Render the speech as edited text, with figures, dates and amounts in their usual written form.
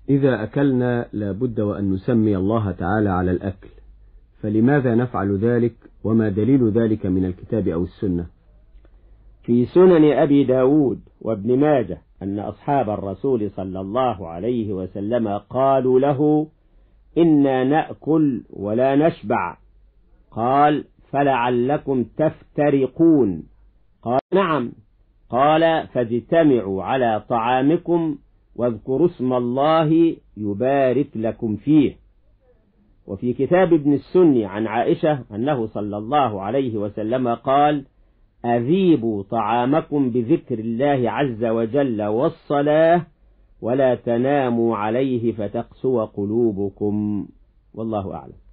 إذا أكلنا لابد وأن نسمي الله تعالى على الأكل، فلماذا نفعل ذلك؟ وما دليل ذلك من الكتاب أو السنة؟ في سنن أبي داود وابن ماجه أن أصحاب الرسول صلى الله عليه وسلم قالوا له: إنا نأكل ولا نشبع. قال: فلعلكم تفترقون. قال: نعم. قال: فاجتمعوا على طعامكم واذكروا اسم الله يبارك لكم فيه. وفي كتاب ابن السني عن عائشة أنه صلى الله عليه وسلم قال: أذيبوا طعامكم بذكر الله عز وجل والصلاة، ولا تناموا عليه فتقسو قلوبكم. والله أعلم.